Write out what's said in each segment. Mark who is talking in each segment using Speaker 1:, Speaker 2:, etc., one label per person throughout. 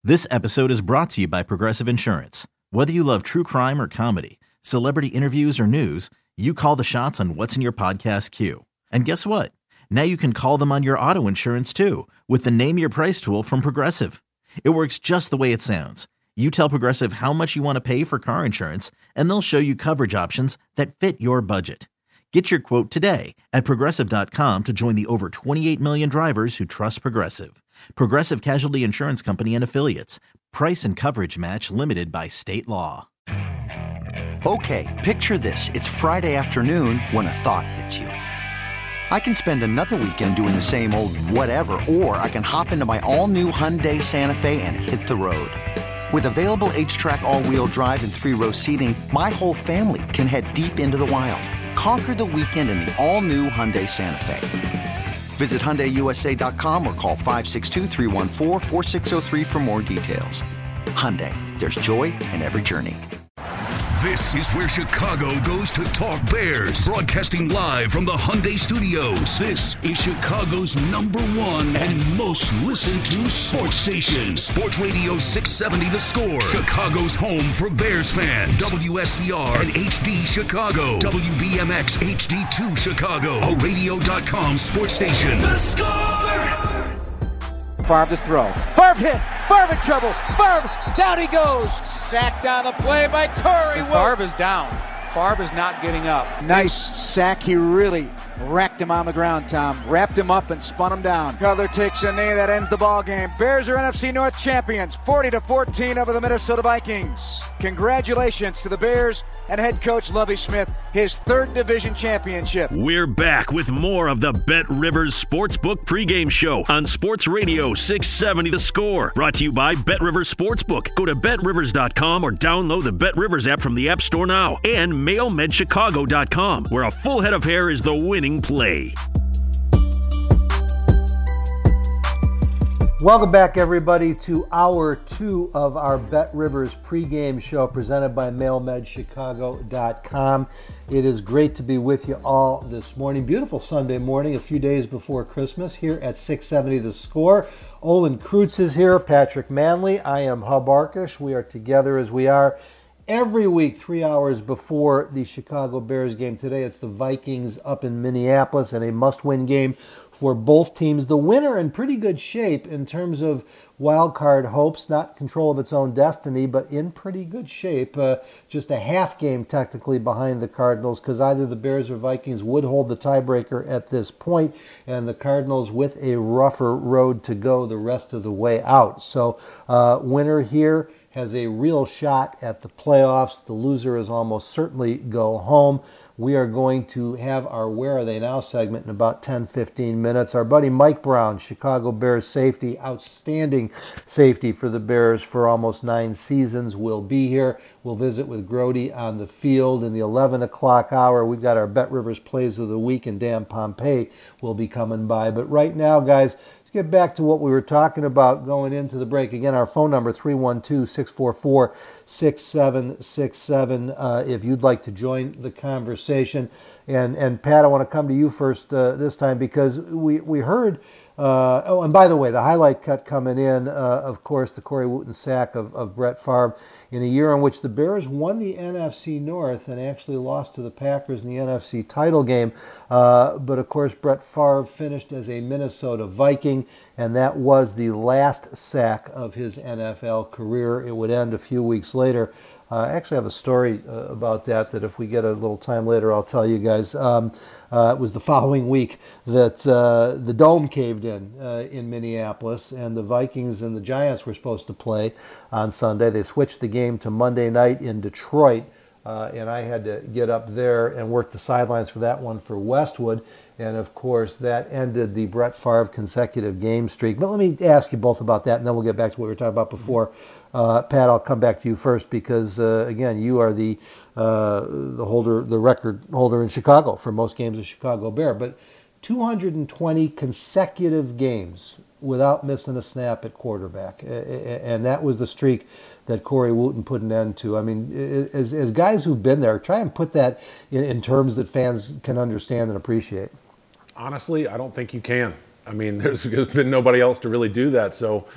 Speaker 1: This episode is brought to you by Progressive Insurance. Whether you love true crime or comedy, celebrity interviews or news, you call the shots on what's in your podcast queue. And guess what? Now you can call them on your auto insurance too with the Name Your Price tool from Progressive. It works just the way it sounds. You tell Progressive how much you want to pay for car insurance, and they'll show you coverage options that fit your budget. Get your quote today at Progressive.com to join the over 28 million drivers who trust Progressive. Progressive Casualty Insurance Company and Affiliates. Price and coverage match limited by state law.
Speaker 2: Okay, picture this. It's Friday afternoon when a thought hits you. I can spend another weekend doing the same old whatever, or I can hop into my all-new Hyundai Santa Fe and hit the road. With available H-Track all-wheel drive and 3-row seating, my whole family can head deep into the wild. Conquer the weekend in the all-new Hyundai Santa Fe. Visit HyundaiUSA.com or call 562-314-4603 for more details. Hyundai, there's joy in every journey.
Speaker 3: This is where Chicago goes to talk Bears. Broadcasting live from the Hyundai Studios. This is Chicago's #1 and most listened to sports station. Sports Radio 670 The Score. Chicago's home for Bears fans. WSCR and HD Chicago. WBMX HD2 Chicago. A radio.com sports station. The Score!
Speaker 4: Favre to throw. Favre hit. Favre in trouble. Favre, down he goes. Sacked on the play by Curry.
Speaker 5: Favre is down. Favre is not getting up.
Speaker 4: Nice sack. He really racked him on the ground, Tom. Wrapped him up and spun him down. Cutler takes a knee. That ends the ball game. Bears are NFC North champions. 40-14 over the Minnesota Vikings. Congratulations to the Bears and head coach Lovie Smith, his 3rd division championship.
Speaker 6: We're back with more of the Bet Rivers Sportsbook pregame show on Sports Radio 670 The Score. Brought to you by Bet Rivers Sportsbook. Go to BetRivers.com or download the Bet Rivers app from the App Store now. And MailMedChicago.com, where a full head of hair is the winning play.
Speaker 7: Welcome back, everybody, to Hour 2 of our Bet Rivers pregame show presented by MailMedChicago.com. It is great to be with you all this morning. Beautiful Sunday morning, a few days before Christmas, here at 670 The Score. Olin Kreutz is here, Patrick Manley. I am Hub Arkush. We are together as we are every week, 3 hours before the Chicago Bears game. Today it's the Vikings up in Minneapolis and a must-win game for both teams. The winner in pretty good shape in terms of wild card hopes, not control of its own destiny, but in pretty good shape. Just a half game technically behind the Cardinals, because either the Bears or Vikings would hold the tiebreaker at this point, and the Cardinals with a rougher road to go the rest of the way out. So winner here has a real shot at the playoffs. The loser is almost certainly go home. We are going to have our Where Are They Now segment in about 10-15 minutes. Our buddy Mike Brown, Chicago Bears safety, outstanding safety for the Bears for almost 9 seasons, will be here. We'll visit with Grody on the field in the 11 o'clock hour. We've got our Bet Rivers Plays of the Week, and Dan Pompei will be coming by. But right now, guys, let's get back to what we were talking about going into the break. Again, our phone number, 312-644-6767, if you'd like to join the conversation. And Pat, I want to come to you first this time, because we heard, and by the way, the highlight cut coming in, of course, the Corey Wootton sack of Brett Favre in a year in which the Bears won the NFC North and actually lost to the Packers in the NFC title game. But, of course, Brett Favre finished as a Minnesota Viking, and that was the last sack of his NFL career. It would end a few weeks later. I actually have a story about that if we get a little time later, I'll tell you guys. It was the following week that the Dome caved in Minneapolis, and the Vikings and the Giants were supposed to play on Sunday. They switched the game to Monday night in Detroit, and I had to get up there and work the sidelines for that one for Westwood. And, of course, that ended the Brett Favre consecutive game streak. But let me ask you both about that, and then we'll get back to what we were talking about before. Pat, I'll come back to you first because, again, you are the record holder in Chicago for most games as Chicago Bear. But 220 consecutive games without missing a snap at quarterback, and that was the streak that Corey Wootton put an end to. I mean, as guys who've been there, try and put that in terms that fans can understand and appreciate.
Speaker 8: Honestly, I don't think you can. I mean, there's been nobody else to really do that. So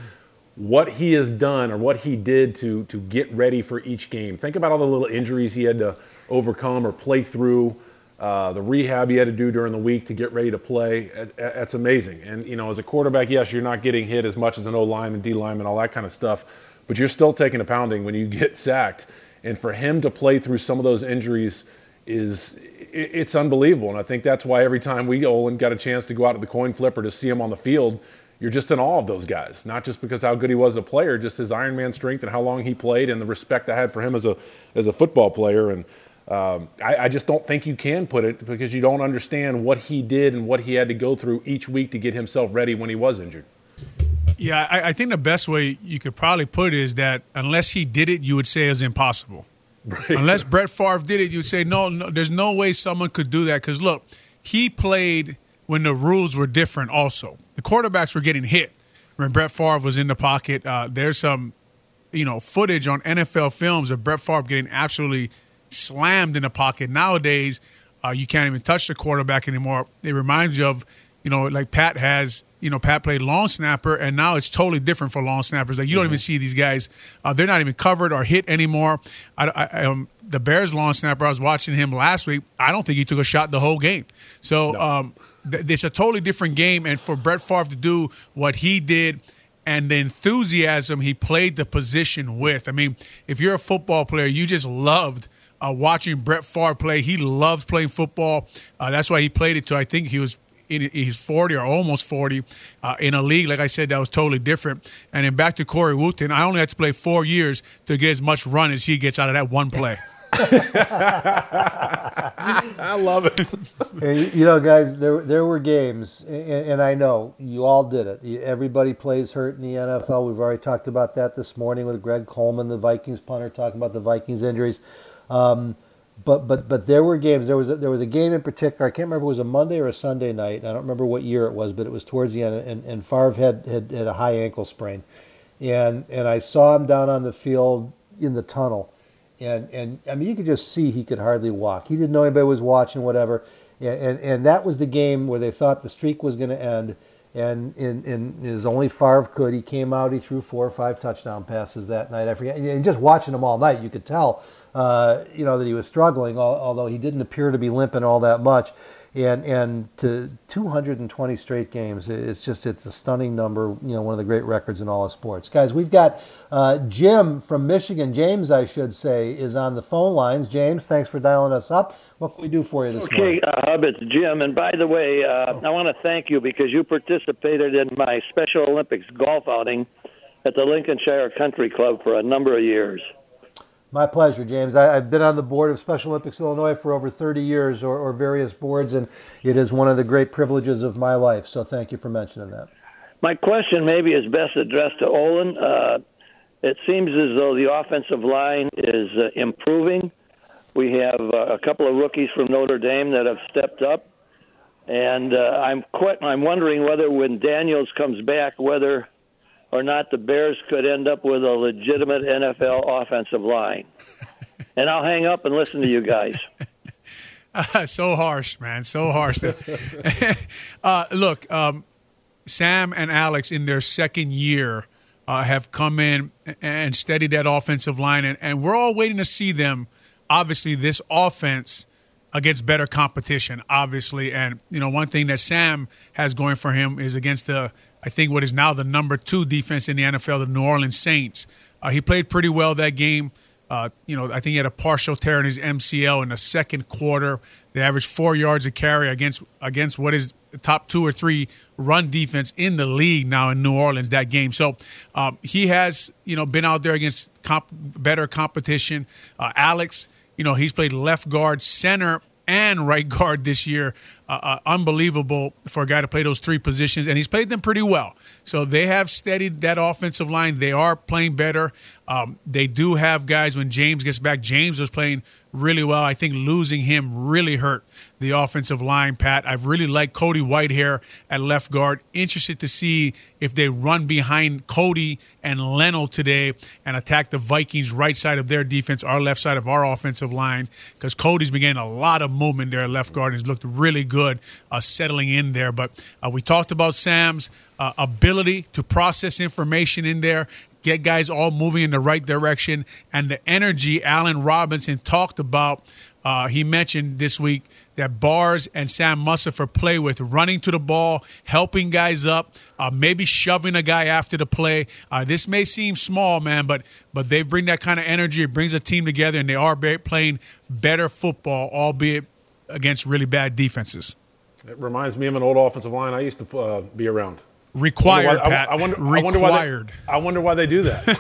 Speaker 8: what he has done or what he did to get ready for each game. Think about all the little injuries he had to overcome or play through, the rehab he had to do during the week to get ready to play. That's amazing. And, as a quarterback, yes, you're not getting hit as much as an O-lineman, D-lineman, all that kind of stuff, but you're still taking a pounding when you get sacked. And for him to play through some of those injuries it's unbelievable. And I think that's why every time Olin got a chance to go out to the coin flip or to see him on the field, you're just in awe of those guys, not just because how good he was as a player, just his Iron Man strength and how long he played and the respect I had for him as a football player. And I just don't think you can put it because you don't understand what he did and what he had to go through each week to get himself ready when he was injured.
Speaker 9: Yeah, I think the best way you could probably put it is that unless he did it, you would say it was impossible. Right. Unless Brett Favre did it, you'd say, no, there's no way someone could do that. Because, look, he played when the rules were different also. The quarterbacks were getting hit when Brett Favre was in the pocket. There's some, footage on NFL films of Brett Favre getting absolutely slammed in the pocket. Nowadays, you can't even touch the quarterback anymore. It reminds you of, like Pat has, Pat played long snapper, and now it's totally different for long snappers. Like you don't even see these guys; they're not even covered or hit anymore. The Bears long snapper, I was watching him last week. I don't think he took a shot the whole game. So it's a totally different game. And for Brett Favre to do what he did, and the enthusiasm he played the position with. I mean, if you're a football player, you just loved watching Brett Favre play. He loves playing football. That's why he played it till I think he was. He's 40 or almost 40 in a league, like I said, that was totally different. And then back to Corey Wootton, I only had to play 4 years to get as much run as he gets out of that one play.
Speaker 8: I love it.
Speaker 7: And, guys, there were games, and I know you all did it. Everybody plays hurt in the NFL. We've already talked about that this morning with Greg Coleman, the Vikings punter, talking about the Vikings injuries. But there were games. There was a game in particular. I can't remember if it was a Monday or a Sunday night. I don't remember what year it was, but it was towards the end. And Favre had a high ankle sprain, and I saw him down on the field in the tunnel, and I mean you could just see he could hardly walk. He didn't know anybody was watching, whatever. And that was the game where they thought the streak was going to end. And in as only Favre could, he came out. He threw 4 or 5 touchdown passes that night. I forget. And just watching him all night, you could tell. That he was struggling, although he didn't appear to be limping all that much. And to 220 straight games, it's a stunning number, one of the great records in all of sports. Guys, we've got Jim from Michigan, James, I should say, is on the phone lines. James, thanks for dialing us up. What can we do for you this morning?
Speaker 10: Okay, Hub, it's Jim. And by the way, I want to thank you because you participated in my Special Olympics golf outing at the Lincolnshire Country Club for a number of years.
Speaker 7: My pleasure, James. I've been on the board of Special Olympics Illinois for over 30 years or various boards, and it is one of the great privileges of my life. So thank you for mentioning that.
Speaker 10: My question maybe is best addressed to Olin. It seems as though the offensive line is improving. We have a couple of rookies from Notre Dame that have stepped up. And I'm wondering whether when Daniels comes back, whether or not the Bears could end up with a legitimate NFL offensive line. And I'll hang up and listen to you guys.
Speaker 9: So harsh, man. So harsh. Look, Sam and Alex in their second year have come in and steadied that offensive line. And we're all waiting to see them, obviously, this offense against better competition, obviously. And, one thing that Sam has going for him is against I think what is now the number 2 defense in the NFL, the New Orleans Saints. He played pretty well that game. I think he had a partial tear in his MCL in the second quarter. They averaged 4 yards a carry against what is the top 2 or 3 run defense in the league now in New Orleans that game. So he has, been out there against better competition. Alex, he's played left guard, center, and right guard this year. Unbelievable for a guy to play those 3 positions, and he's played them pretty well. So they have steadied that offensive line. They are playing better. They do have guys when James gets back. James was playing really well. I think losing him really hurt the offensive line, Pat. I've really liked Cody Whitehair at left guard. Interested to see if they run behind Cody and Leno today and attack the Vikings' right side of their defense, our left side of our offensive line, because Cody's been getting a lot of movement there at left guard and has looked really good. good settling in there. But we talked about Sam's ability to process information in there, get guys all moving in the right direction, and the energy Allen Robinson talked about. He mentioned this week that Bars and Sam Mustipher play with, running to the ball, helping guys up, maybe shoving a guy after the play. This may seem small, man, but they bring that kind of energy. It brings a team together, and they are playing better football, albeit against really bad defenses.
Speaker 8: It reminds me of an old offensive line I used to be around.
Speaker 9: Required, Pat.
Speaker 8: I wonder why they do that.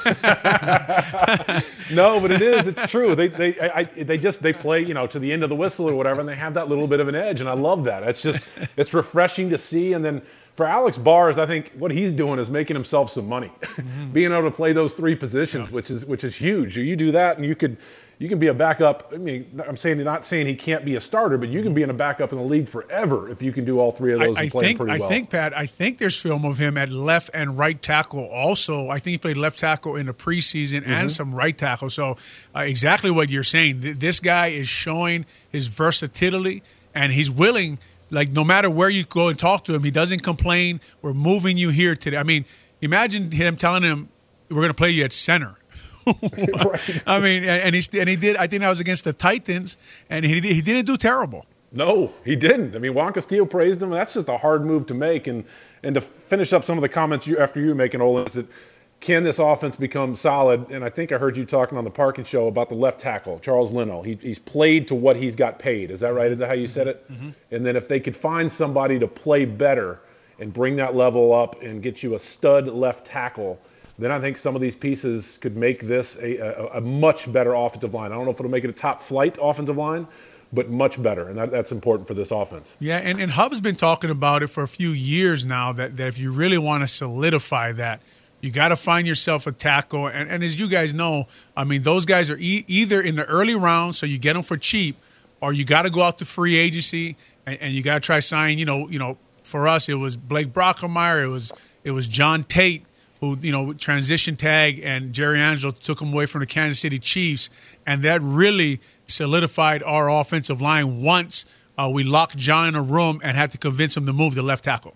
Speaker 8: No, but it is. It's true. They play, to the end of the whistle or whatever, and they have that little bit of an edge, and I love that. It's refreshing to see. And then for Alex Bars, I think what he's doing is making himself some money, being able to play those three positions, which is huge. You do that, and you can be a backup. I mean, not saying he can't be a starter, but you can be in a backup in the league forever if you can do all three of those and play pretty well. I think there's film of him at left and right tackle also. I think he played left tackle in the preseason and some right tackle. So exactly what you're saying. This guy is showing his versatility, and he's willing, like no matter where you go and talk to him, he doesn't complain. We're moving you here today. I mean, imagine him telling him, we're going to play you at center. Right. I mean, and he did. I think that was against the Titans, and he didn't do terrible. No, he didn't. I mean, Juan Castillo praised him. That's just a hard move to make. And to finish up some of the comments after you were making, Olin, is that can this offense become solid? And I think I heard you talking on the Parkin Show about the left tackle, Charles Leno. He's played to what he's got paid. Is that right? Is that how you said it? Mm-hmm. And then if they could find somebody to play better and bring that level up and get you a stud left tackle, then I think some of these pieces could make this a much better offensive line. I don't know if it'll make it a top flight offensive line, but much better, and that's important for this offense. Yeah, and Hub's been talking about it for a few years now, that if you really want to solidify that, you got to find yourself a tackle. And as you guys know, I mean, those guys are either in the early rounds, so you get them for cheap, or you got to go out to free agency, and you got to try sign, for us, it was Blake Brockermeyer, it was John Tate, who, transition tag, and Jerry Angelo took him away from the Kansas City Chiefs. And that really solidified our offensive line once we locked John in a room and had to convince him to move to left tackle.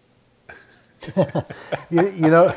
Speaker 8: I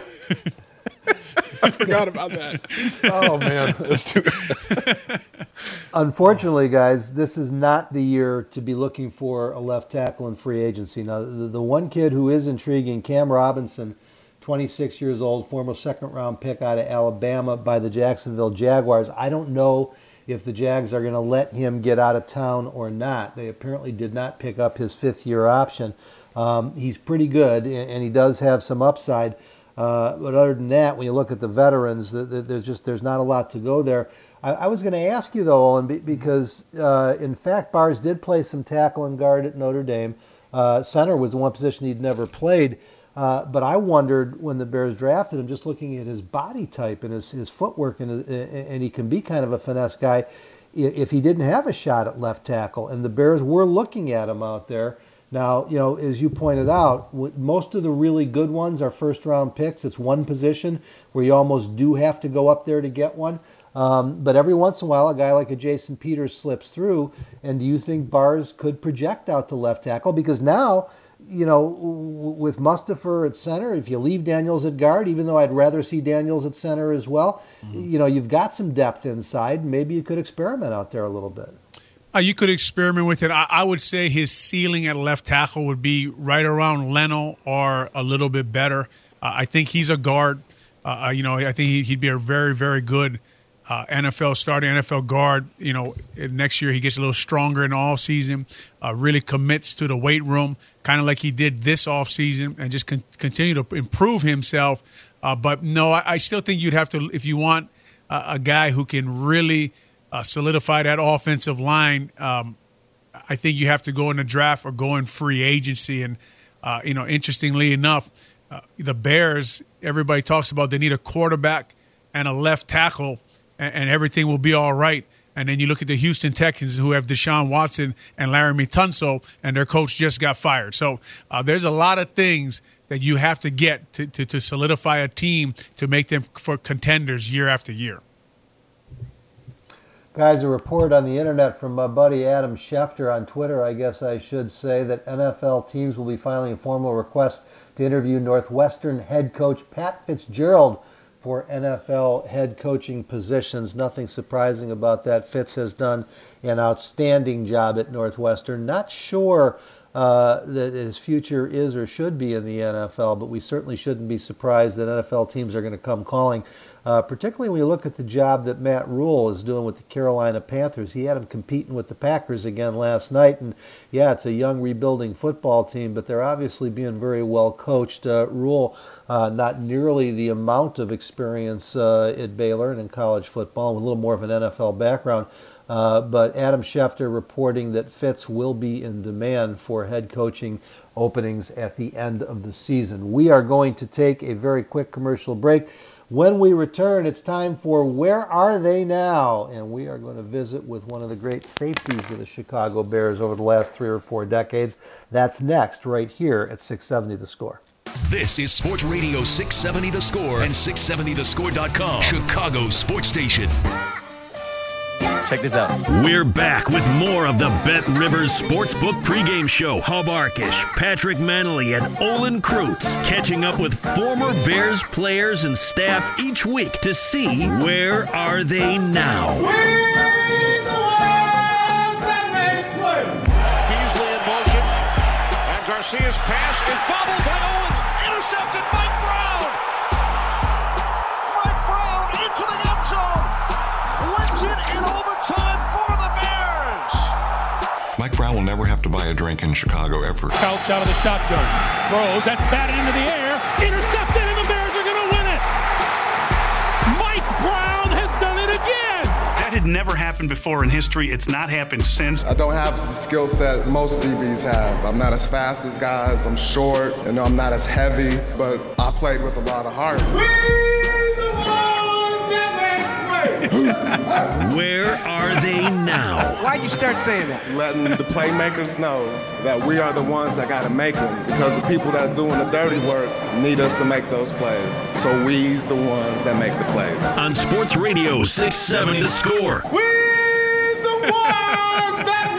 Speaker 8: forgot about that. Oh, man. That's too
Speaker 7: Unfortunately, guys, this is not the year to be looking for a left tackle in free agency. Now, the one kid who is intriguing, Cam Robinson, 26 years old, former second-round pick out of Alabama by the Jacksonville Jaguars. I don't know if the Jags are going to let him get out of town or not. They apparently did not pick up his fifth-year option. He's pretty good, and he does have some upside. But other than that, when you look at the veterans, there's not a lot to go there. I was going to ask you, though, Owen, because, in fact, Bars did play some tackle and guard at Notre Dame. Center was the one position he'd never played. But I wondered when the Bears drafted him, just looking at his body type and his footwork, and he can be kind of a finesse guy, if he didn't have a shot at left tackle. And the Bears were looking at him out there. Now, as you pointed out, most of the really good ones are first-round picks. It's one position where you almost do have to go up there to get one. But every once in a while, a guy like a Jason Peters slips through. And do you think Bars could project out to left tackle? Because now, with Mustipher at center, if you leave Daniels at guard, even though I'd rather see Daniels at center as well, you've got some depth inside. Maybe you could experiment out there a little bit.
Speaker 9: You could experiment with it. I would say his ceiling at left tackle would be right around Leno or a little bit better. I think he's a guard. I think he'd be a very, very good NFL starting NFL guard. Next year he gets a little stronger in the offseason, really commits to the weight room, kind of like he did this offseason, and just continue to improve himself. But no, I still think you'd have to, if you want a guy who can really solidify that offensive line, I think you have to go in the draft or go in free agency. And, interestingly enough, the Bears, everybody talks about they need a quarterback and a left tackle, and everything will be all right. And then you look at the Houston Texans, who have Deshaun Watson and Laremy Tunsil, and their coach just got fired. So there's a lot of things that you have to get to solidify a team to make them for contenders year after year.
Speaker 7: Guys, a report on the internet from my buddy Adam Schefter on Twitter, I guess I should say, that NFL teams will be filing a formal request to interview Northwestern head coach Pat Fitzgerald for NFL head coaching positions. Nothing surprising about that. Fitz has done an outstanding job at Northwestern. Not sure that his future is or should be in the NFL, but we certainly shouldn't be surprised that NFL teams are going to come calling. Particularly when you look at the job that Matt Rule is doing with the Carolina Panthers. He had him competing with the Packers again last night, and yeah, it's a young rebuilding football team, but they're obviously being very well coached. Rule, not nearly the amount of experience at Baylor and in college football, with a little more of an NFL background, but Adam Schefter reporting that Fitz will be in demand for head coaching openings at the end of the season. We are going to take a very quick commercial break. When we return, it's time for Where Are They Now? And we are going to visit with one of the great safeties of the Chicago Bears over the last 3 or 4 decades. That's next, right here at 670 The Score.
Speaker 3: This is Sports Radio 670 The Score and 670thescore.com, Chicago sports station.
Speaker 11: Check this out.
Speaker 6: We're back with more of the Bet Rivers Sportsbook pregame show. Hub Arkish, Patrick Manley, and Olin Kreutz catching up with former Bears players and staff each week to see where are they now.
Speaker 12: Beasley in motion, and Garcia's pass is bobbled by Owens, intercepted Mike Brown. Mike Brown into the end zone, wins it in overtime for the Bears.
Speaker 13: Mike Brown will never have to buy a drink in Chicago ever.
Speaker 14: Couch out of the shotgun, throws, that's batted into the air, intercepted, and the Bears are going to win it. Mike Brown has done it again.
Speaker 15: That had never happened before in history. It's not happened since.
Speaker 16: I don't have the skill set most DBs have. I'm not as fast as guys. I'm short, and I'm not as heavy, but I played with a lot of heart.
Speaker 6: Where are they now?
Speaker 11: Why'd you start saying that?
Speaker 16: Letting the playmakers know that we are the ones that got to make them, because the people that are doing the dirty work need us to make those plays. So we's the ones that make the plays.
Speaker 6: On Sports Radio 670 The Score.
Speaker 16: We's the ones that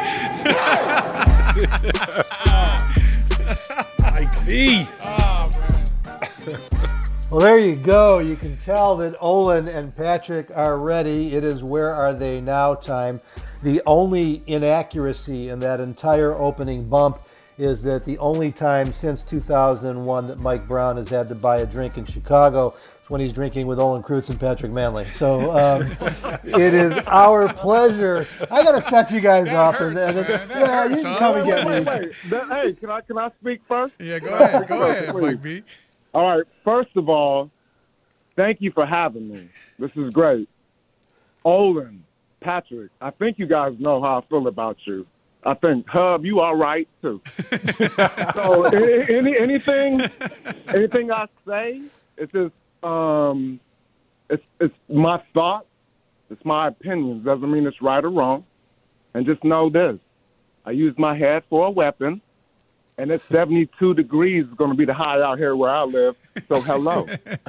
Speaker 8: make plays.
Speaker 9: Oh, man.
Speaker 7: Well, there you go. You can tell that Olin and Patrick are ready. It is Where Are They Now time. The only inaccuracy in that entire opening bump is that the only time since 2001 that Mike Brown has had to buy a drink in Chicago is when he's drinking with Olin Kreutz and Patrick Manley. So it is our pleasure. I got to set you guys up.
Speaker 9: Hurts,
Speaker 7: you can come and get me.
Speaker 17: Hey, can I speak first?
Speaker 9: Yeah, go ahead, Mike B.
Speaker 17: All right, first of all, thank you for having me. This is great. Olin, Patrick, I think you guys know how I feel about you. I think, Hub, you all right, too. So anything I say, it's just, it's my thoughts, it's my opinions. Doesn't mean it's right or wrong. And just know this, I use my head for a weapon. And it's 72 degrees is going to be the high out here where I live. So hello.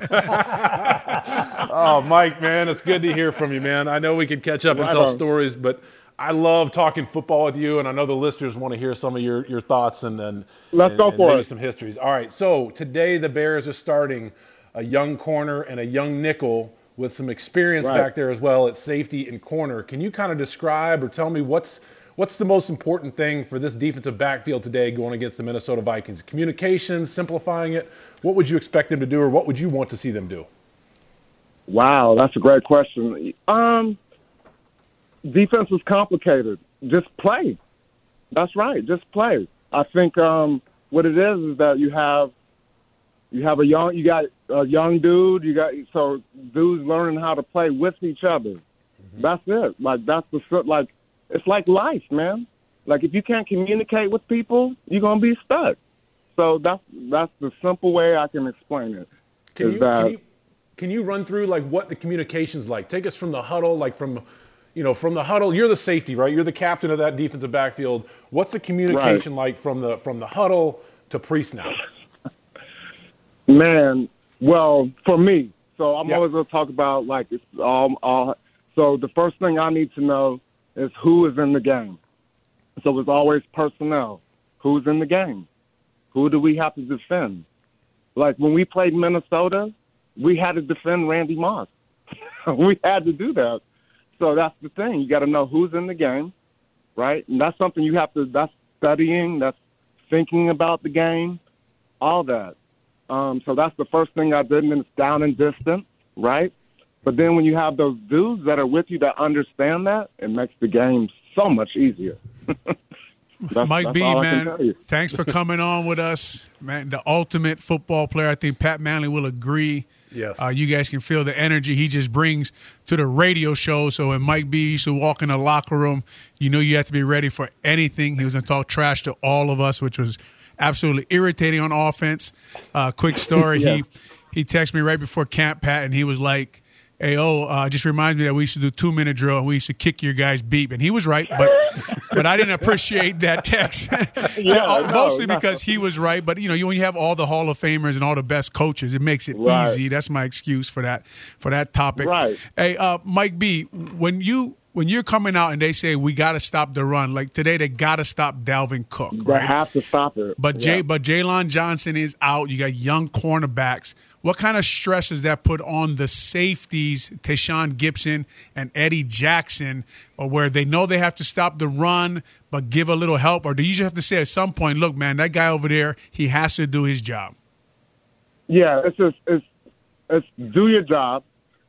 Speaker 8: Oh, Mike, man, it's good to hear from you, man. I know we could catch up and tell stories, but I love talking football with you, and I know the listeners want to hear some of your thoughts and
Speaker 17: let's go for
Speaker 8: maybe
Speaker 17: it.
Speaker 8: Some histories. All right, so today the Bears are starting a young corner and a young nickel with some experience back there as well at safety and corner. Can you kind of describe or tell me what's the most important thing for this defensive backfield today going against the Minnesota Vikings? Communication, simplifying it. What would you expect them to do, or what would you want to see them do?
Speaker 17: Wow, that's a great question. Defense is complicated. Just play. That's right. Just play. I think what it is that you have a young dude. So dudes learning how to play with each other. Mm-hmm. That's it. It's like life, man. Like if you can't communicate with people, you're gonna be stuck. So that's the simple way I can explain it.
Speaker 8: Can you run through like what the communication's like? Take us from the huddle, from the huddle. You're the safety, right? You're the captain of that defensive backfield. What's the communication like from the huddle to pre-snap?
Speaker 17: Man, well, for me, so I'm always gonna talk about like it's all So the first thing I need to know is who is in the game. So it's always personnel. Who's in the game? Who do we have to defend? Like when we played Minnesota, we had to defend Randy Moss. We had to do that. So that's the thing. You got to know who's in the game, right? And that's something you have to, that's studying, that's thinking about the game, all that. So that's the first thing I did, and then it's down and distant, right? But then when you have those dudes that are with you that understand that, it makes the game so much easier.
Speaker 9: Mike B, man, thanks for coming on with us. Man, the ultimate football player. I think Pat Manley will agree.
Speaker 8: Yes.
Speaker 9: You guys can feel the energy he just brings to the radio show. So when Mike B used to walk in the locker room, you know you have to be ready for anything. He was going to talk trash to all of us, which was absolutely irritating on offense. Quick story. Yeah. He texted me right before camp, Pat, and he was like, hey, just reminds me that we used to do 2-minute drill and we used to kick your guys' beep. And he was right, but I didn't appreciate that text. Mostly because he was right. But, you know, when you have all the Hall of Famers and all the best coaches, it makes it easy. That's my excuse for that topic.
Speaker 17: Right.
Speaker 9: Hey, Mike B, when you're coming out and they say we got to stop the run, like today they got to stop Dalvin Cook.
Speaker 17: They have to stop it.
Speaker 9: But Jaylon Johnson is out. You got young cornerbacks. What kind of stress does that put on the safeties, Tayshaun Gibson and Eddie Jackson, or where they know they have to stop the run but give a little help? Or do you just have to say at some point, look, man, that guy over there, he has to do his job?
Speaker 17: Yeah, it's do your job,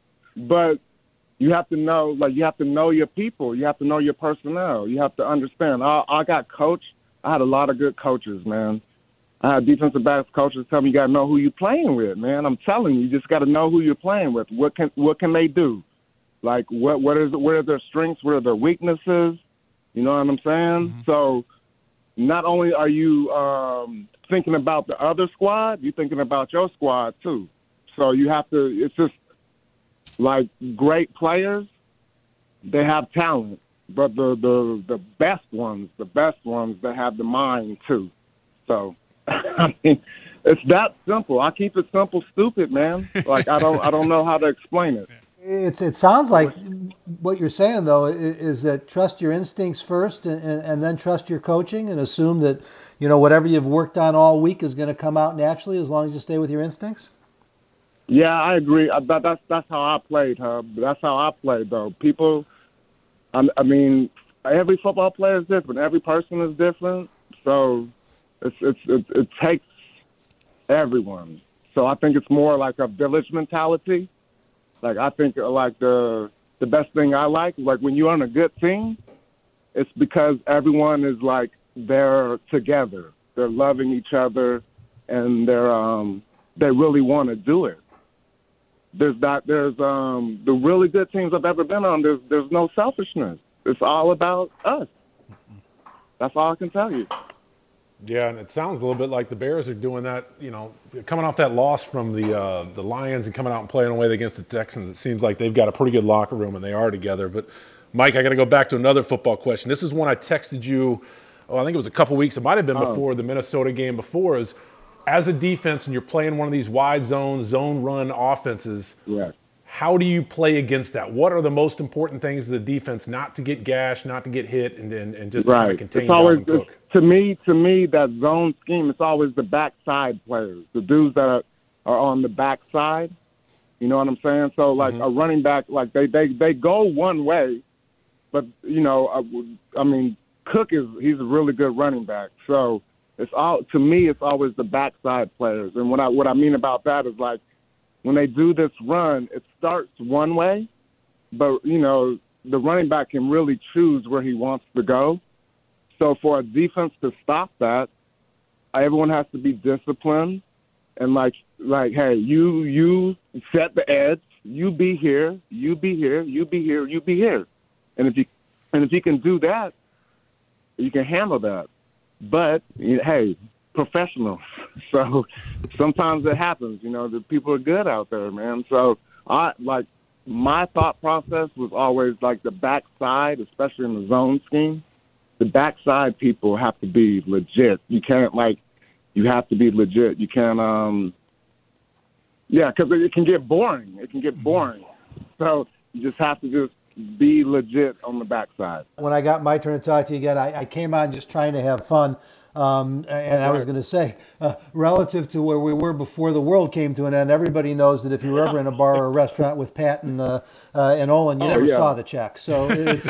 Speaker 17: but you have to know, you have to know your people. You have to know your personnel. You have to understand. I got coached. I had a lot of good coaches, man. I had defensive backs coaches tell me you got to know who you're playing with, man. I'm telling you, you just got to know who you're playing with. What can they do? Like, what are their strengths? What are their weaknesses? You know what I'm saying? Mm-hmm. So not only are you thinking about the other squad, you're thinking about your squad too. So you have to – it's just like great players, they have talent, but the best ones, they have the mind too. So – I mean, it's that simple. I keep it simple, stupid, man. Like I don't know how to explain it.
Speaker 7: It sounds like what you're saying though is that trust your instincts first, and then trust your coaching, and assume that whatever you've worked on all week is going to come out naturally as long as you stay with your instincts.
Speaker 17: Yeah, I agree. That's how I played, Hub. That's how I played, though. People, I mean, every football player is different. Every person is different. So. It takes everyone. So I think it's more like a village mentality. Like I think like the best thing I like when you're on a good team, it's because everyone is like they're together. They're loving each other, and they really want to do it. There's the really good teams I've ever been on. There's no selfishness. It's all about us. That's all I can tell you.
Speaker 8: Yeah, and it sounds a little bit like the Bears are doing that, coming off that loss from the Lions and coming out and playing away against the Texans. It seems like they've got a pretty good locker room, and they are together. But, Mike, I got to go back to another football question. This is one I texted you, I think it was a couple weeks. It might have been before the Minnesota game before. Is as a defense, and you're playing one of these wide zone run offenses, how do you play against that? What are the most important things to the defense not to get gashed, not to get hit, and just to kind of contain Dalvin Cook?
Speaker 17: To me, that zone scheme, it's always the backside players, the dudes that are on the backside. You know what I'm saying? So, like, a running back, like, they go one way, but, I mean, Cook he's a really good running back. So, it's always the backside players. And what I mean about that is, like, when they do this run, it starts one way, but, the running back can really choose where he wants to go. So for a defense to stop that, everyone has to be disciplined and like, hey, you set the edge, you be here, you be here, you be here, you be here. And if you can do that, you can handle that. But hey, professionals. So sometimes it happens, the people are good out there, man. So my thought process was always like the backside, especially in the zone scheme. The backside people have to be legit. You can't you have to be legit. You can't, because it can get boring. So you just have to be legit on the backside.
Speaker 7: When I got my turn to talk to you again, I came on just trying to have fun. And I was going to say, relative to where we were before the world came to an end, everybody knows that if you were ever in a bar or a restaurant with Pat and Olin, you never saw the check. So it's,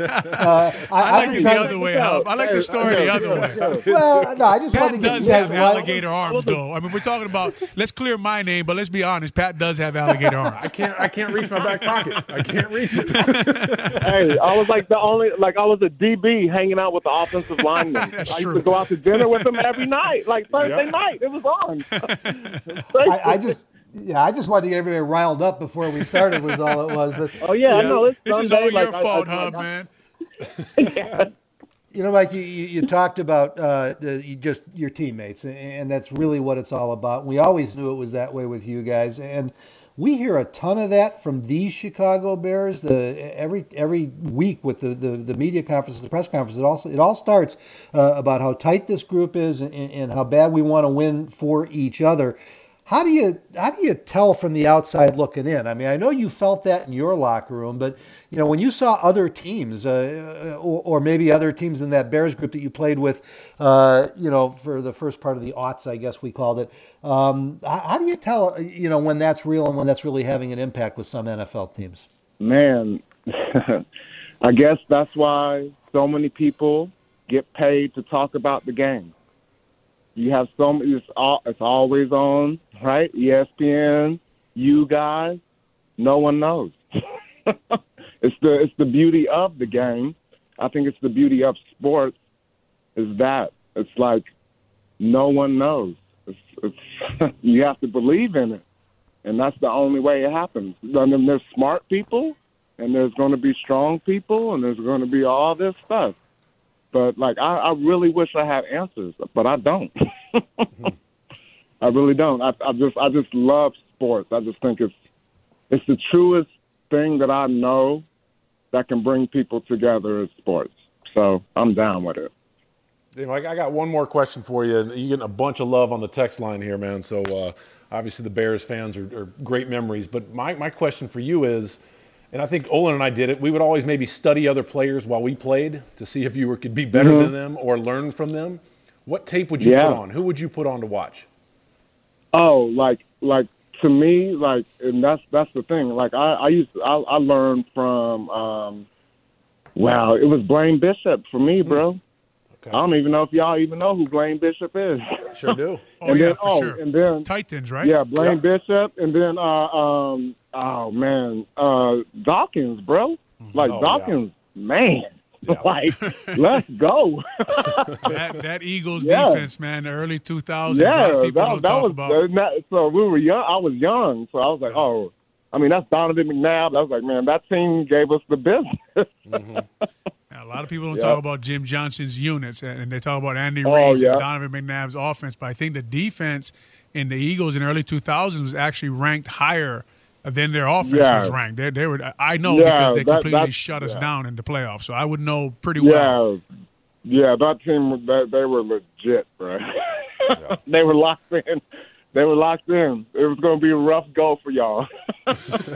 Speaker 9: I like it the other way, Hub. I like the story the other way.
Speaker 7: Well, no, I just
Speaker 9: Pat
Speaker 7: wanted to
Speaker 9: does have alligator arms, though. I mean, we're talking about, let's clear my name, but let's be honest, Pat does have alligator arms.
Speaker 8: I can't reach my back pocket. I can't reach it.
Speaker 17: Hey, I was like I was a DB hanging out with the offensive lineman. I used to go out to dinner with them every night, like Thursday night. It was on.
Speaker 7: I just wanted to get everybody riled up before we started was all it was. But,
Speaker 17: I know. It's
Speaker 9: this
Speaker 17: Sunday,
Speaker 9: is all your fault, Hub, man.
Speaker 7: You know, Mike, you talked about your teammates, and that's really what it's all about. We always knew it was that way with you guys, and we hear a ton of that from these Chicago Bears. Every week with the media conferences, the press conferences, it all starts about how tight this group is and how bad we want to win for each other. How do you tell from the outside looking in? I mean, I know you felt that in your locker room, but you know when you saw other teams, or maybe other teams in that Bears group that you played with, for the first part of the aughts, I guess we called it. How do you tell, when that's real and when that's really having an impact with some NFL teams?
Speaker 17: Man, I guess that's why so many people get paid to talk about the game. You have it's always on, right? ESPN, you guys, no one knows. It's the beauty of the game. I think it's the beauty of sports is that it's like no one knows. It's you have to believe in it, and that's the only way it happens. And then there's smart people, and there's going to be strong people, and there's going to be all this stuff. But like I really wish I had answers, but I don't. I really don't. I just love sports. I just think it's the truest thing that I know that can bring people together is sports. So I'm down with it.
Speaker 8: Dave, I got one more question for you. You're getting a bunch of love on the text line here, man. So obviously the Bears fans are great memories. But my question for you is, and I think Olin and I did it, we would always maybe study other players while we played to see if you could be better than them or learn from them. What tape would you put on? Who would you put on to watch?
Speaker 17: Oh, like to me, like, and that's the thing. Like I learned from, it was Blaine Bishop for me, bro. Okay. I don't even know if y'all even know who Blaine Bishop is.
Speaker 8: Sure do.
Speaker 9: For sure.
Speaker 17: And then
Speaker 9: Titans, right?
Speaker 17: Yeah, Blaine Bishop, and then Dawkins, bro. Like Dawkins, man. Yeah. Like, let's go.
Speaker 9: that Eagles defense, man, the early 2000s. Yeah, a lot of people don't talk about.
Speaker 17: So we were young. I was young, so I was like, that's Donovan McNabb. I was like, man, that team gave us the business.
Speaker 9: A lot of people don't talk about Jim Johnson's units, and they talk about Andy Reid's and Donovan McNabb's offense. But I think the defense in the Eagles in the early 2000s was actually ranked higher than their offense was ranked. They were. I know because they completely shut us down in the playoffs. So I would know pretty well.
Speaker 17: Yeah, that team, they were legit, bro. They were locked in. They were locked in. It was going to be a rough go for y'all.
Speaker 8: It's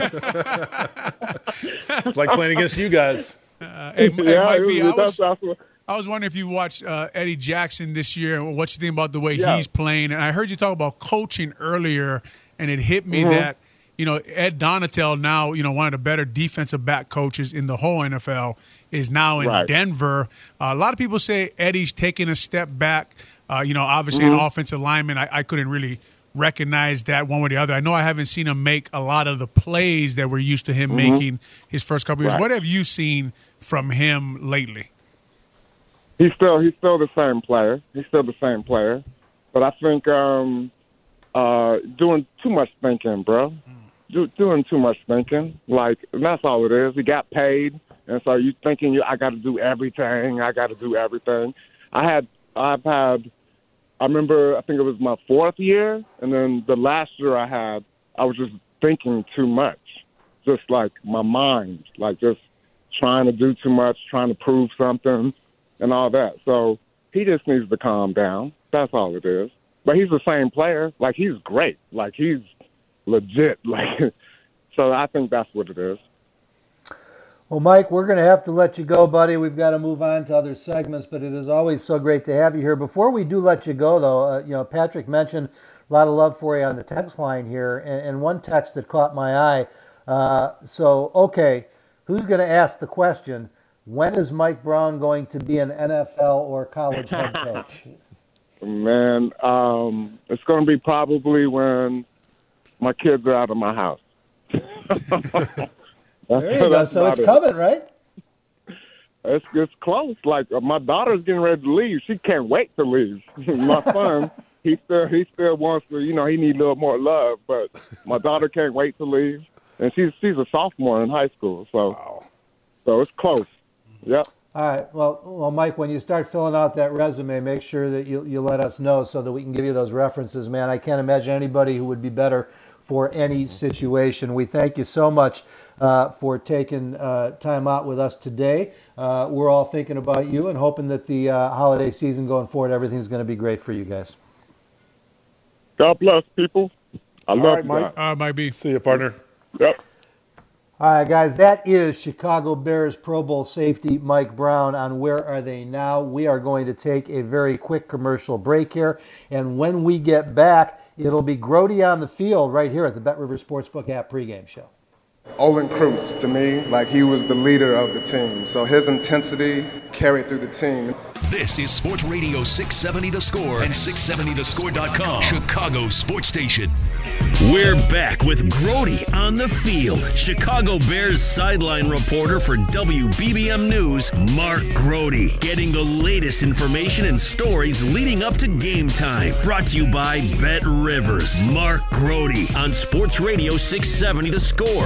Speaker 8: like playing against you guys.
Speaker 9: It might be. I was wondering if you watched Eddie Jackson this year and what you think about the way he's playing. And I heard you talk about coaching earlier, and it hit me that, Ed Donatel now, one of the better defensive back coaches in the whole NFL is now in Denver. A lot of people say Eddie's taking a step back. Obviously an offensive lineman. I couldn't really recognize that one way or the other. I know I haven't seen him make a lot of the plays that we're used to him making his first couple years. What have you seen from him lately?
Speaker 17: He's still the same player. But I think doing too much thinking, bro. Doing too much thinking. Like, and that's all it is. He got paid, and so you thinking I got to do everything. I remember, I think it was my fourth year, and then the last year I was just thinking too much. Just like my mind, like just trying to do too much, trying to prove something and all that. So he just needs to calm down. That's all it is. But he's the same player. Like, he's great. Like, he's legit. Like, so I think that's what it is.
Speaker 7: Well, Mike, we're going to have to let you go, buddy. We've got to move on to other segments, but it is always so great to have you here. Before we do let you go, though, Patrick mentioned a lot of love for you on the text line here, and one text that caught my eye. Okay, who's going to ask the question, when is Mike Brown going to be an NFL or college head coach?
Speaker 17: Man, it's going to be probably when my kids are out of my house.
Speaker 7: There you go. So it's coming, right?
Speaker 17: It's close. Like my daughter's getting ready to leave. She can't wait to leave. My son, he still wants to. He needs a little more love. But my daughter can't wait to leave, and she's a sophomore in high school. So it's close. Yep.
Speaker 7: All right. Well, Mike, when you start filling out that resume, make sure that you let us know so that we can give you those references, man. I can't imagine anybody who would be better for any situation. We thank you so much for taking time out with us today. We're all thinking about you and hoping that the holiday season going forward, everything's going to be great for you guys.
Speaker 17: God bless, people. I love you,
Speaker 8: Mike.
Speaker 9: Mike B.
Speaker 8: See you, partner.
Speaker 17: Yep.
Speaker 7: All right, guys, that is Chicago Bears Pro Bowl safety Mike Brown on Where Are They Now? We are going to take a very quick commercial break here, and when we get back, it'll be Grote on the field right here at the Bet Rivers Sportsbook app pregame show.
Speaker 16: Olin Kreutz, to me, he was the leader of the team. So his intensity carried through the team.
Speaker 3: This is Sports Radio 670 The Score and 670thescore.com, Chicago sports station.
Speaker 6: We're back with Grote on the field. Chicago Bears sideline reporter for WBBM News, Mark Grote, getting the latest information and stories leading up to game time. Brought to you by Bet Rivers. Mark Grote on Sports Radio 670 The Score.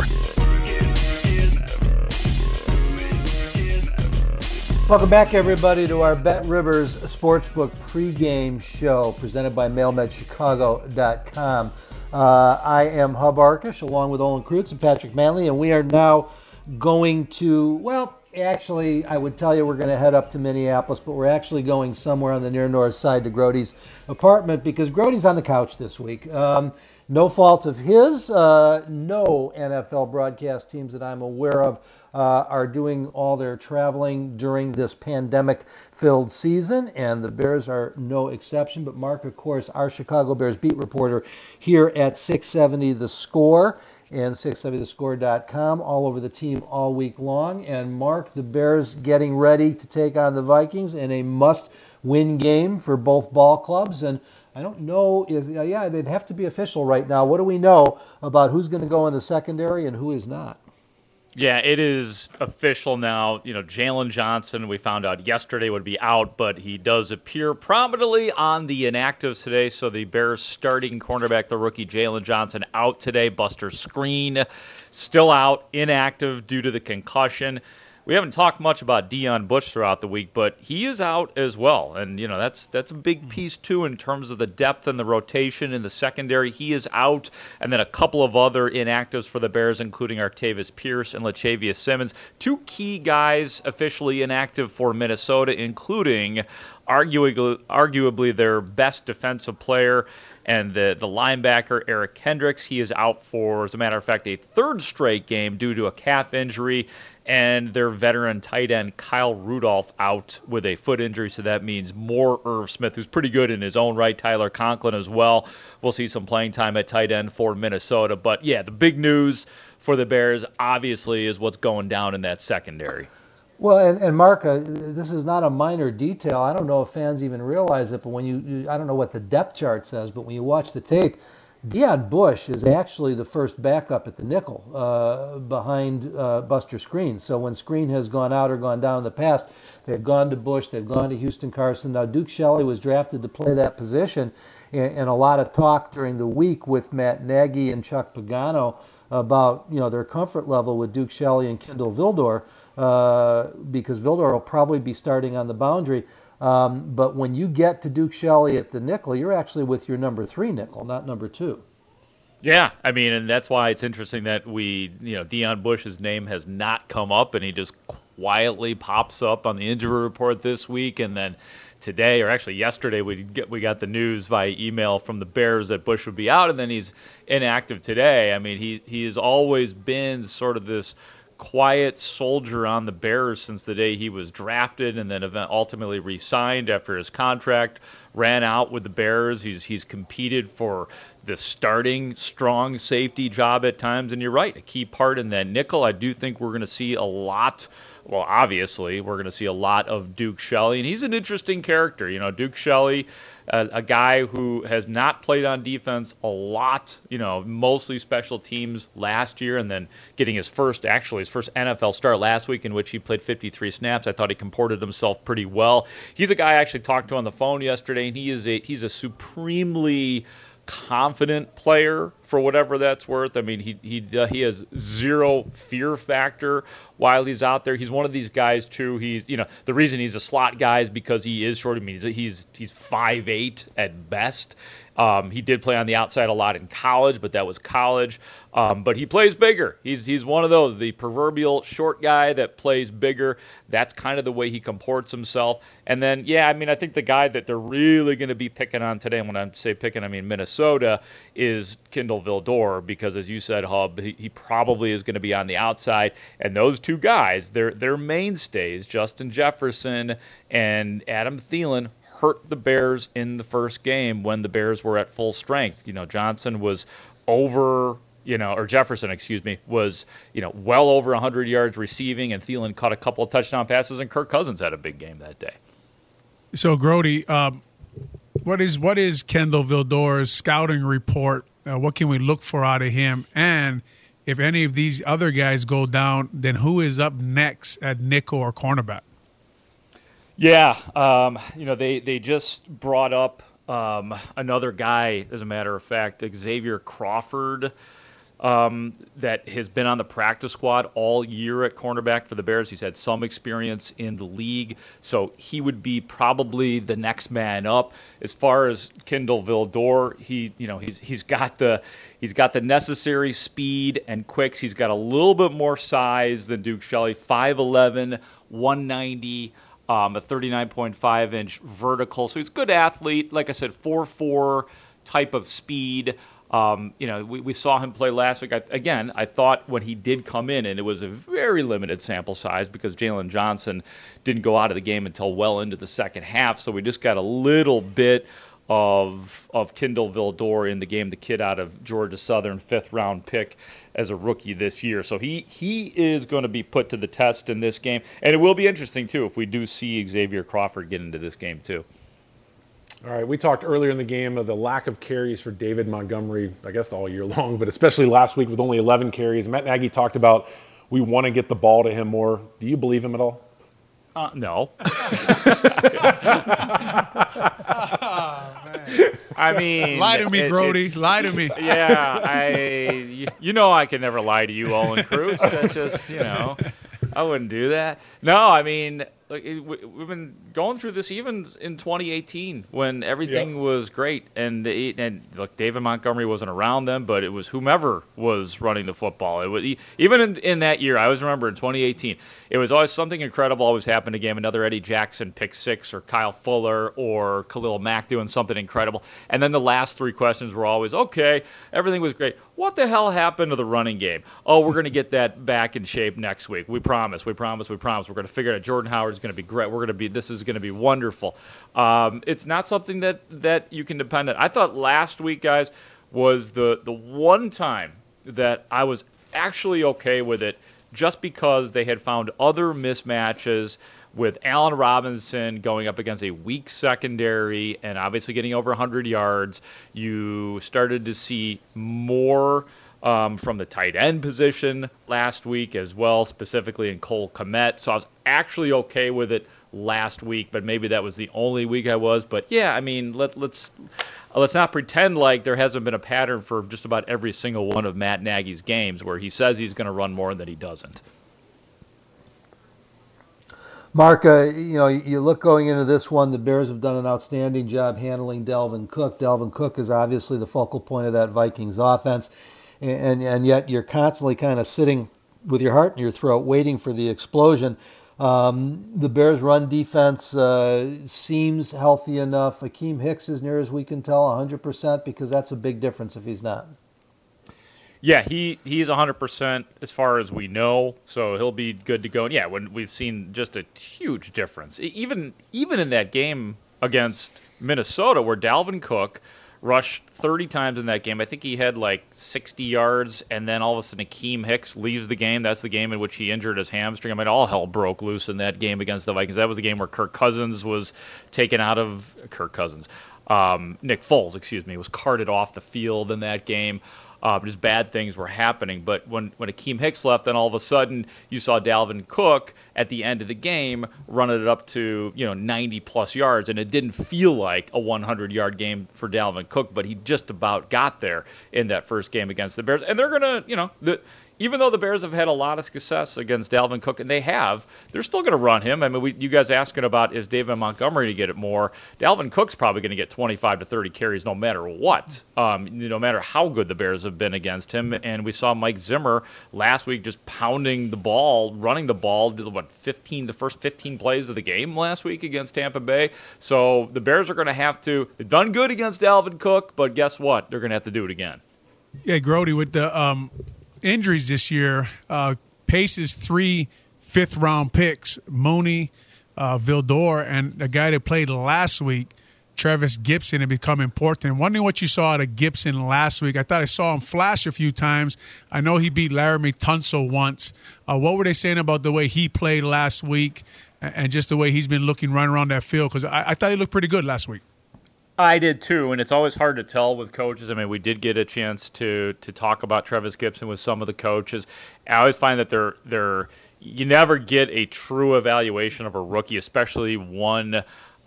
Speaker 7: Welcome back, everybody, to our Bet Rivers Sportsbook pregame show presented by MailMedChicago.com. I am Hub Arkush, along with Olin Kreutz and Patrick Manley, and we are now going to, actually, I would tell you we're going to head up to Minneapolis, but we're actually going somewhere on the near north side to Grote's apartment because Grote's on the couch this week. No fault of his. No NFL broadcast teams that I'm aware of are doing all their traveling during this pandemic-filled season, and the Bears are no exception. But Mark, of course, our Chicago Bears beat reporter here at 670 The Score and 670thescore.com, all over the team all week long. And Mark, the Bears getting ready to take on the Vikings in a must-win game for both ball clubs. And I don't know if, they'd have to be official right now. What do we know about who's going to go in the secondary and who is not?
Speaker 18: Yeah, it is official now. Jalen Johnson, we found out yesterday, would be out, but he does appear prominently on the inactives today. So the Bears starting cornerback, the rookie Jalen Johnson, out today. Buster Skrine still out, inactive due to the concussion. We haven't talked much about Deon Bush throughout the week, but he is out as well. And, that's a big piece, too, in terms of the depth and the rotation in the secondary. He is out. And then a couple of other inactives for the Bears, including Artavis Pierce and Latavius Simmons. Two key guys officially inactive for Minnesota, including arguably their best defensive player and the linebacker, Eric Kendricks. He is out for, as a matter of fact, a third straight game due to a calf injury. And their veteran tight end, Kyle Rudolph, out with a foot injury. So that means more Irv Smith, who's pretty good in his own right, Tyler Conklin as well. We'll see some playing time at tight end for Minnesota. But, the big news for the Bears, obviously, is what's going down in that secondary.
Speaker 7: Well, and Mark, this is not a minor detail. I don't know if fans even realize it, but when I don't know what the depth chart says, but when you watch the tape, Deon Bush is actually the first backup at the nickel behind Buster Skrine. So when Skrine has gone out or gone down in the past, they've gone to Bush, they've gone to Houston Carson. Now Duke Shelley was drafted to play that position, and a lot of talk during the week with Matt Nagy and Chuck Pagano about their comfort level with Duke Shelley and Kindle Vildor, because Vildor will probably be starting on the boundary. But when you get to Duke Shelley at the nickel, you're actually with your number 3 nickel, not number 2.
Speaker 18: Yeah, and that's why it's interesting that Deon Bush's name has not come up, and he just quietly pops up on the injury report this week, and then today, or actually yesterday, we got the news via email from the Bears that Bush would be out, and then he's inactive today. He has always been sort of this quiet soldier on the Bears since the day he was drafted and then ultimately re-signed after his contract ran out with the Bears. He's competed for the starting strong safety job at times, and you're right, a key part in that nickel. I do think we're going to see a lot. Well, obviously, we're going to see a lot of Duke Shelley, and he's an interesting character. You know, Duke Shelley, a guy who has not played on defense a lot, you know, mostly special teams last year, and then getting his first NFL start last week, in which he played 53 snaps. I thought he comported himself pretty well. He's a guy I actually talked to on the phone yesterday, and he's a supremely confident player, for whatever that's worth. I mean, he has zero fear factor while he's out there. He's one of these guys too. He's, you know, the reason he's a slot guy is because he is short. I mean, he's 5'8" at best. He did play on the outside a lot in college, but that was college. But he plays bigger. He's one of those, the proverbial short guy that plays bigger. That's kind of the way he comports himself. And then, yeah, I mean, I think the guy that they're really going to be picking on today, and when I say picking, I mean Minnesota, is Kindle Vildor, because as you said, Hub, he probably is going to be on the outside. And those two guys, they're mainstays, Justin Jefferson and Adam Thielen, hurt the Bears in the first game when the Bears were at full strength. You know, Johnson was Jefferson, was, well over 100 yards receiving, and Thielen caught a couple of touchdown passes, and Kirk Cousins had a big game that day.
Speaker 9: So, Grody, what is Kindle Vildor's scouting report? What can we look for out of him? And if any of these other guys go down, then who is up next at nickel or cornerback?
Speaker 18: Yeah, they just brought up another guy, as a matter of fact, Xavier Crawford, that has been on the practice squad all year at cornerback for the Bears. He's had some experience in the league, so he would be probably the next man up. As far as Kindle Vildor, he's got the necessary speed and quicks. He's got a little bit more size than Duke Shelley, 5'11", 190. A 39.5-inch vertical. So he's a good athlete. Like I said, 4.4 type of speed. We saw him play last week. I thought when he did come in, and it was a very limited sample size because Jalen Johnson didn't go out of the game until well into the second half. So we just got a little bit of Kindle Vildor in the game, the kid out of Georgia Southern, 5th-round pick as a rookie this year. So he is going to be put to the test in this game. And it will be interesting, too, if we do see Xavier Crawford get into this game, too.
Speaker 8: All right, we talked earlier in the game of the lack of carries for David Montgomery, I guess all year long, but especially last week with only 11 carries. Matt Nagy talked about we want to get the ball to him more. Do you believe him at all?
Speaker 18: No. I mean,
Speaker 9: lie to me, Grody. Lie to me.
Speaker 18: Yeah, I can never lie to you, Olin Cruz. That's just, I wouldn't do that. No, I mean, we've been going through this even in 2018 when everything was great, and look, David Montgomery wasn't around them, but it was whomever was running the football. It was even in that year. I always remember in 2018, it was always something incredible always happened again. Another Eddie Jackson pick six, or Kyle Fuller, or Khalil Mack doing something incredible, and then the last three questions were always, okay, everything was great. What the hell happened to the running game? Oh, we're going to get that back in shape next week. We promise. We're going to figure it out. Jordan Howard's going to be great. This is going to be wonderful. It's not something that you can depend on. I thought last week, guys, was the one time that I was actually okay with it, just because they had found other mismatches with Allen Robinson going up against a weak secondary and obviously getting over 100 yards. You started to see more from the tight end position last week as well, specifically in Cole Kmet. So I was actually okay with it last week, but maybe that was the only week I was. But yeah, I mean, let's not pretend like there hasn't been a pattern for just about every single one of Matt Nagy's games where he says he's going to run more and that he doesn't.
Speaker 7: Mark, you look going into this one, the Bears have done an outstanding job handling Dalvin Cook. Dalvin Cook is obviously the focal point of that Vikings offense, and yet you're constantly kind of sitting with your heart in your throat waiting for the explosion. The Bears' run defense seems healthy enough. Akeem Hicks is, near as we can tell, 100%, because that's a big difference if he's not.
Speaker 18: Yeah, he's 100% as far as we know, so he'll be good to go. And yeah, when we've seen just a huge difference, even in that game against Minnesota, where Dalvin Cook rushed 30 times in that game. I think he had like 60 yards, and then all of a sudden Akeem Hicks leaves the game. That's the game in which he injured his hamstring. I mean, all hell broke loose in that game against the Vikings. That was the game where Kirk Cousins was taken out of Nick Foles, was carted off the field in that game. Just bad things were happening. But when Akeem Hicks left, then all of a sudden you saw Dalvin Cook at the end of the game running it up to 90-plus yards, and it didn't feel like a 100-yard game for Dalvin Cook, but he just about got there in that first game against the Bears. And they're going to, even though the Bears have had a lot of success against Dalvin Cook, and they're still going to run him. I mean, you guys asking about is David Montgomery to get it more. Dalvin Cook's probably going to get 25 to 30 carries no matter what, no matter how good the Bears have been against him. And we saw Mike Zimmer last week just pounding the ball, running the ball, the first 15 plays of the game last week against Tampa Bay. So the Bears are going to have to, they've done good against Dalvin Cook, but guess what? They're going to have to do it again.
Speaker 9: Yeah, Grody, with the injuries this year, Pace's 3 fifth-round picks, Mooney, Vildor, and the guy that played last week, Travis Gibson, have become important. Wondering what you saw out of Gibson last week. I thought I saw him flash a few times. I know he beat Laramie Tunsil once. What were they saying about the way he played last week and just the way he's been looking running around that field? Because I thought he looked pretty good last week.
Speaker 18: I did too, and it's always hard to tell with coaches. I mean, we did get a chance to talk about Travis Gibson with some of the coaches. I always find that you never get a true evaluation of a rookie, especially one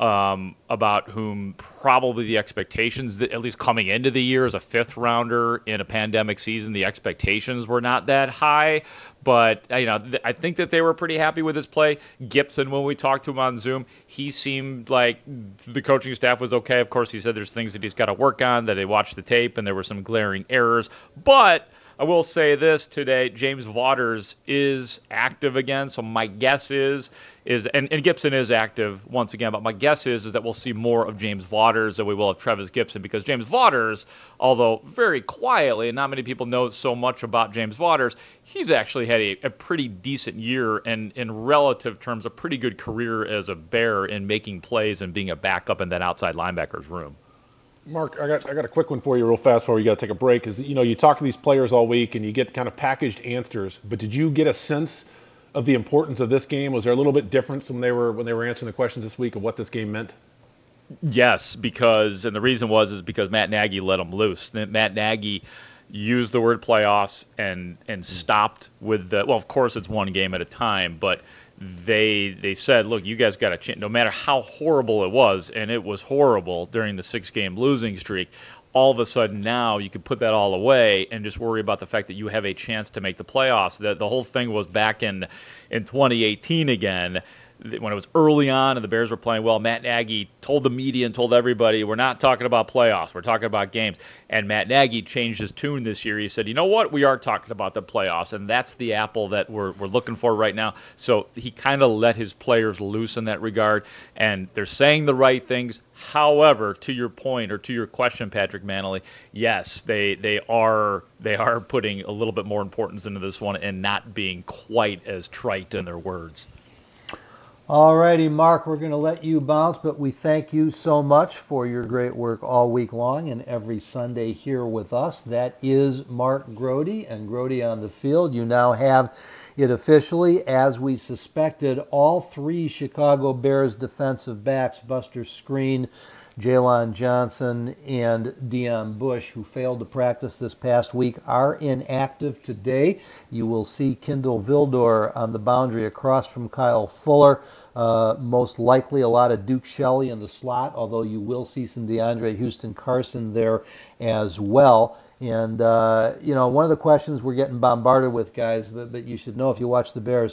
Speaker 18: about whom probably the expectations, at least coming into the year as a fifth rounder in a pandemic season, the expectations were not that high. But I think that they were pretty happy with his play. Gibson, when we talked to him on Zoom, he seemed like the coaching staff was okay. Of course, he said there's things that he's got to work on, that they watched the tape and there were some glaring errors. But I will say this today, James Vaughters is active again, so my guess is and Gibson is active once again, but my guess is that we'll see more of James Vaughters than we will of Travis Gibson, because James Vaughters, although very quietly, and not many people know so much about James Vaughters, he's actually had a pretty decent year, and in relative terms, a pretty good career as a Bear in making plays and being a backup in that outside linebacker's room.
Speaker 8: Mark, I got a quick one for you real fast before we got to take a break. Is you talk to these players all week and you get kind of packaged answers, but did you get a sense of the importance of this game? Was there a little bit difference when they were answering the questions this week of what this game meant?
Speaker 18: Yes, and the reason is because Matt Nagy let them loose. Matt Nagy used the word playoffs and stopped with of course it's one game at a time, but they said, look, you guys got to change. No matter how horrible it was, and it was horrible during the 6-game losing streak, all of a sudden now you can put that all away and just worry about the fact that you have a chance to make the playoffs. The whole thing was back in 2018 again, when it was early on and the Bears were playing well. Matt Nagy told the media and told everybody, we're not talking about playoffs, we're talking about games. And Matt Nagy changed his tune this year. He said, you know what, we are talking about the playoffs, and that's the apple that we're looking for right now. So he kind of let his players loose in that regard, and they're saying the right things. However, to your point, or to your question, Patrick Manley, yes, they are putting a little bit more importance into this one and not being quite as trite in their words.
Speaker 7: All righty, Mark, we're going to let you bounce, but we thank you so much for your great work all week long and every Sunday here with us. That is Mark Grote and Grote on the Field. You now have it officially, as we suspected, all 3 Chicago Bears defensive backs, Buster Skrine, Jaylon Johnson, and Deon Bush, who failed to practice this past week, are inactive today. You will see Kindle Vildor on the boundary across from Kyle Fuller. Most likely a lot of Duke Shelley in the slot, although you will see some DeAndre Houston Carson there as well. And, one of the questions we're getting bombarded with, guys, but you should know if you watch the Bears,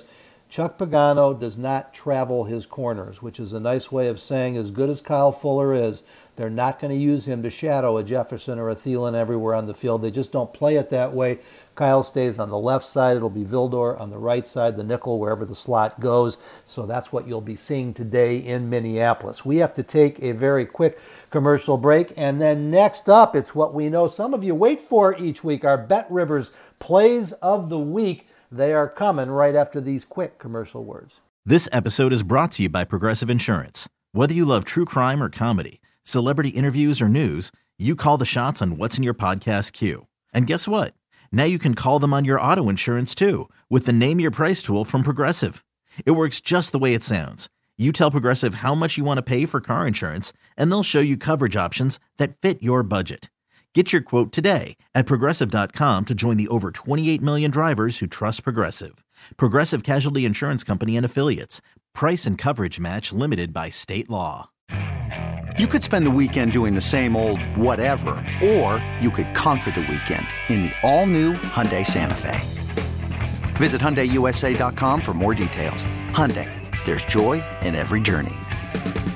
Speaker 7: Chuck Pagano does not travel his corners, which is a nice way of saying as good as Kyle Fuller is, they're not going to use him to shadow a Jefferson or a Thielen everywhere on the field. They just don't play it that way. Kyle stays on the left side. It'll be Vildor on the right side, the nickel, wherever the slot goes. So that's what you'll be seeing today in Minneapolis. We have to take a very quick commercial break. And then next up, it's what we know some of you wait for each week, our Bet Rivers Plays of the Week. They are coming right after these quick commercial words.
Speaker 1: This episode is brought to you by Progressive Insurance. Whether you love true crime or comedy, celebrity interviews or news, you call the shots on what's in your podcast queue. And guess what? Now you can call them on your auto insurance too with the Name Your Price tool from Progressive. It works just the way it sounds. You tell Progressive how much you want to pay for car insurance, and they'll show you coverage options that fit your budget. Get your quote today at Progressive.com to join the over 28 million drivers who trust Progressive. Progressive Casualty Insurance Company and Affiliates. Price and coverage match limited by state law.
Speaker 2: You could spend the weekend doing the same old whatever, or you could conquer the weekend in the all-new Hyundai Santa Fe. Visit HyundaiUSA.com for more details. Hyundai, there's joy in every journey.